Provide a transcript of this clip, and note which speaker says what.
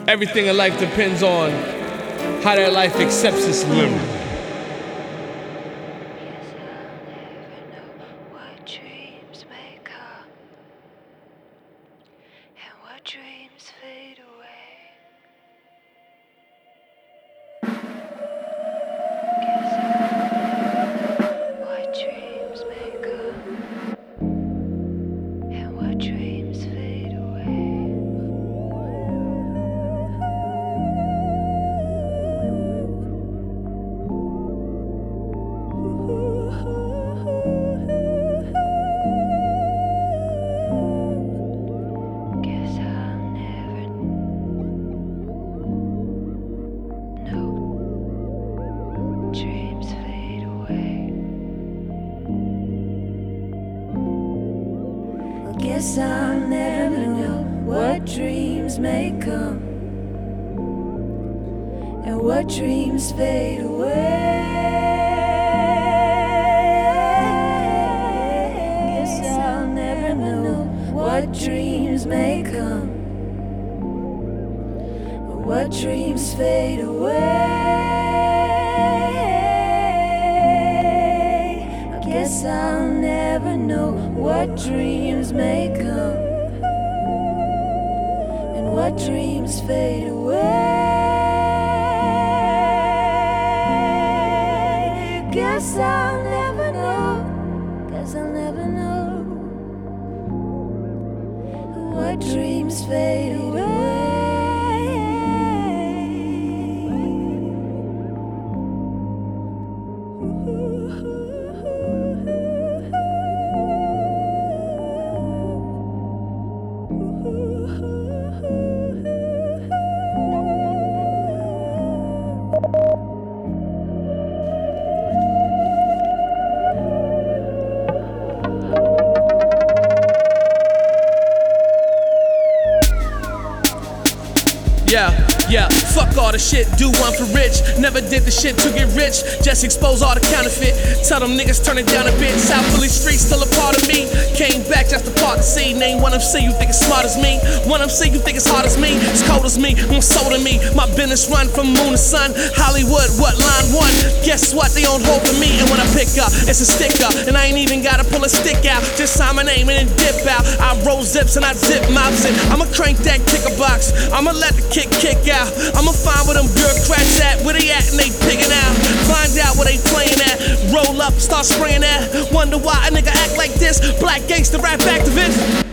Speaker 1: Everything in life depends on how that life accepts its limit.
Speaker 2: Dreams fade away. What dreams may come, and what dreams fade away. Guess I'll never know. Dreams fade away. Guess I'll never know what dreams may come and what dreams fade away. Guess I'll never know what dreams may come and what dreams fade away. I guess I'll never know what dreams may come and what dreams fade away. Guess I'll never know. Guess I'll never know what dreams fade away.
Speaker 1: Yeah, fuck all the shit, do one for rich. Never did the shit to get rich, just expose all the counterfeit. Tell them niggas turn it down a bit. South Philly streets still a part of me. Came back just to part to see. Name one MC you think is smart as me. One MC you think is hard as me. As cold as me, more soul than me. My business run from moon to sun. Hollywood, what line one? Guess what? They don't hold for me. And when I pick up, it's a sticker. And I ain't even gotta pull a stick out. Just sign my name and then dip out. I roll zips and I zip mops it. I'ma crank that kicker box. I'ma let the kick out. I'ma find where them bureaucrats at. Where they at and they piggin' out. Find out where they playin' at. Roll up, start spraying at. Wonder why a nigga act like this. Black gangster rap activist.